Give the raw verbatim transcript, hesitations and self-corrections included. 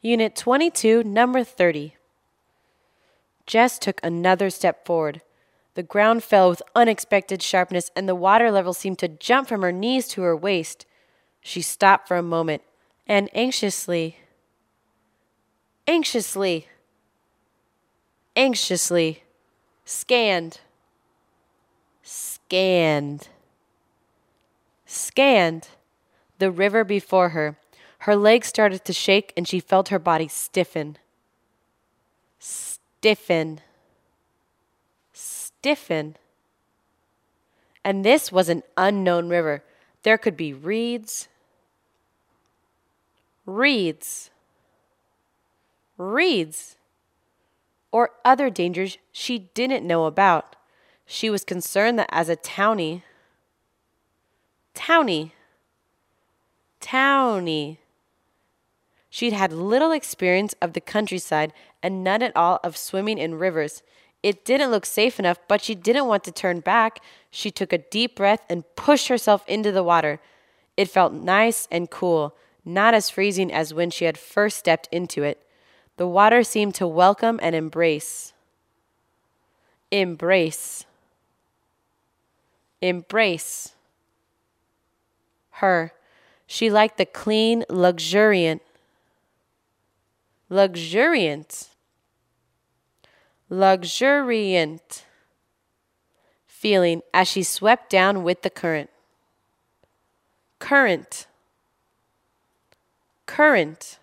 Unit twenty-two, number thirty. Jess took another step forward. The ground fell with unexpected sharpness, and the water level seemed to jump from her knees to her waist. She stopped for a moment, and anxiously, anxiously, anxiously scanned, scanned, scanned the river before her. Her legs started to shake, and she felt her body stiffen, stiffen, stiffen. And this was an unknown river. There could be reeds, reeds, reeds, or other dangers she didn't know about. She was concerned that as a townie, townie, townie, she'd had little experience of the countryside and none at all of swimming in rivers. It didn't look safe enough, but she didn't want to turn back. She took a deep breath and pushed herself into the water. It felt nice and cool, not as freezing as when she had first stepped into it. The water seemed to welcome and embrace. Embrace. Embrace. Her. She liked the clean, luxuriant, luxuriant, luxuriant feeling as she swept down with the current. Current. Current.